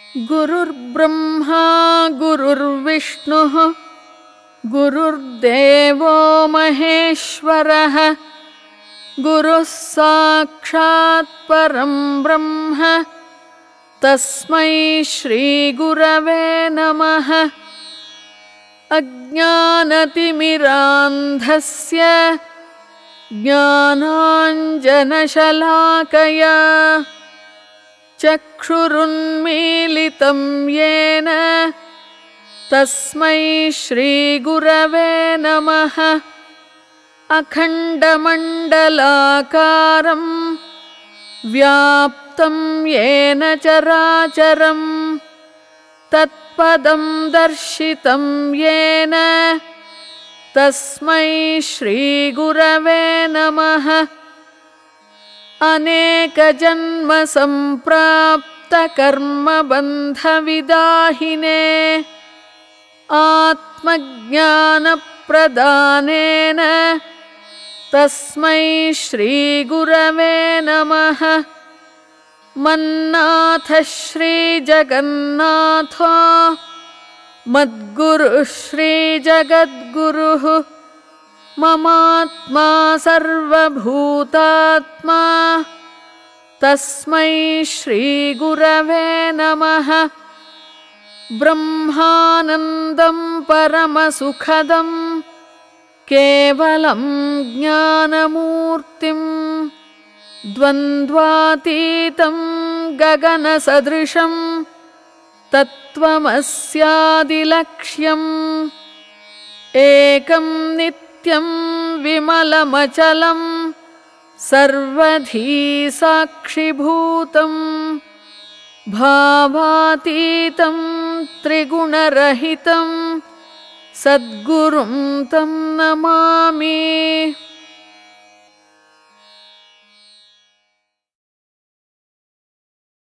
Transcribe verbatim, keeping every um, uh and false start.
गुरुर्ब्रह्मा गुरुर्विष्णुः गुरुर्देवो महेश्वरः गुरुः साक्षात् परं ब्रह्म तस्मै श्रीगुरवे नमः। अज्ञानतिमिरान्धस्य ज्ञानाञ्जनशलाकया चक्षुरुन्मीलितं येन तस्मै श्रीगुरवे नमः। अखण्डमण्डलाकारं व्याप्तं येन चराचरं तत्पदं दर्शितं येन तस्मै श्रीगुरवे नमः। अनेकजन्मसम्प्राप्तकर्मबन्धविदाहिने आत्मज्ञानप्रदानेन तस्मै श्रीगुरवे नमः। मन्नाथ श्रीजगन्नाथो मद्गुरुः श्रीजगद्गुरुः ममात्मा सर्वभूतात्मा तस्मै श्रीगुरवे नमः। ब्रह्मानन्दं परमसुखदं केवलं ज्ञानमूर्तिं द्वन्द्वातीतं गगनसदृशं तत्त्वमस्यादिलक्ष्यम् एकं नित्यं विमलमचलं सर्वधी साक्षिभूतं भावातीतं त्रिगुणरहितं सद्गुरुं तं नमामि।